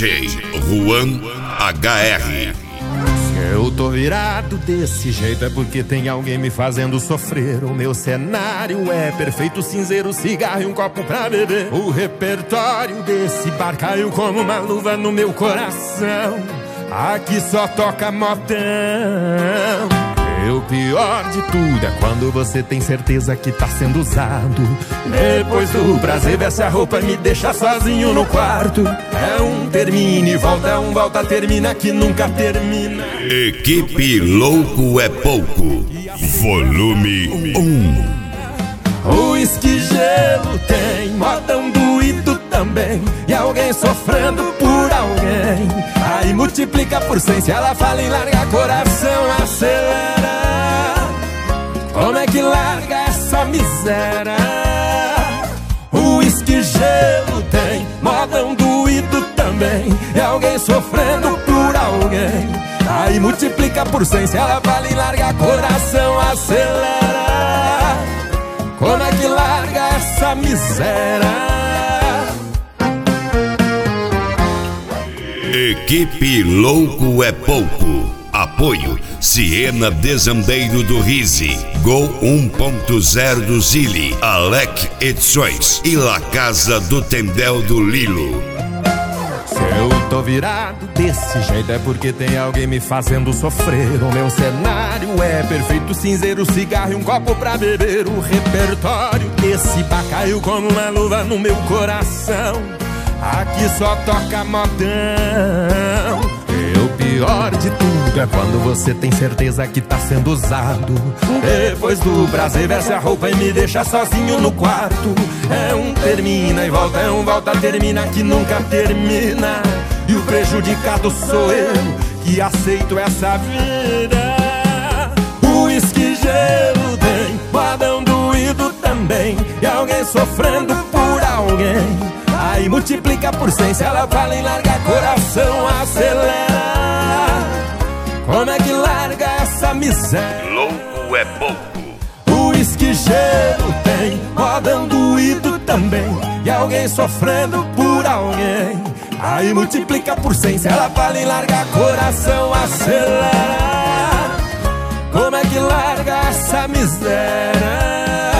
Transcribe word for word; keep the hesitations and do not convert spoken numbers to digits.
J Juan H R. Se eu tô virado desse jeito é porque tem alguém me fazendo sofrer. O meu cenário é perfeito, cinzeiro, cigarro e um copo pra beber. O repertório desse bar caiu como uma luva no meu coração. Aqui só toca modão. E o pior de tudo é quando você tem certeza que tá sendo usado. Depois do prazer, veste a roupa e me deixa sozinho no quarto. É um termina e volta, é um volta, termina que nunca termina. Equipe Louco é Pouco, volume um. O esquigelo tem modão doído também, e alguém sofrendo por alguém. Aí multiplica por cem, se ela fala em largar, coração acelera. Como é que larga essa miséria? O esquigelo tem modão doído também, e alguém sofrendo por alguém. Aí multiplica por cem, se ela fala em largar, coração acelera. Como é que larga essa miséria? Equipe Louco é Pouco. Apoio Siena Desandeiro do Rise, Gol um ponto zero do Zili, Alec Edições e La Casa do Tendel do Lilo. Se eu tô virado desse jeito é porque tem alguém me fazendo sofrer. O meu cenário é perfeito, cinzeiro, cigarro e um copo pra beber. O repertório desse bar caiu como uma luva no meu coração. Aqui só toca modão. E o pior de tudo é quando você tem certeza que tá sendo usado. Depois do prazer, veste a roupa e me deixa sozinho no quarto. É um termina e volta, é um volta, termina que nunca termina. E o prejudicado sou eu, que aceito essa vida. O esquigelo tem modão doído também, e alguém sofrendo por alguém. Aí multiplica por cem, se ela fala em largar, coração acelera. Como é que larga essa miséria? Louco é Pouco. O esquigelo tem modão doído também, e alguém sofrendo por alguém. Aí multiplica por cem, se ela fala em largar, coração acelera. Como é que larga essa miséria?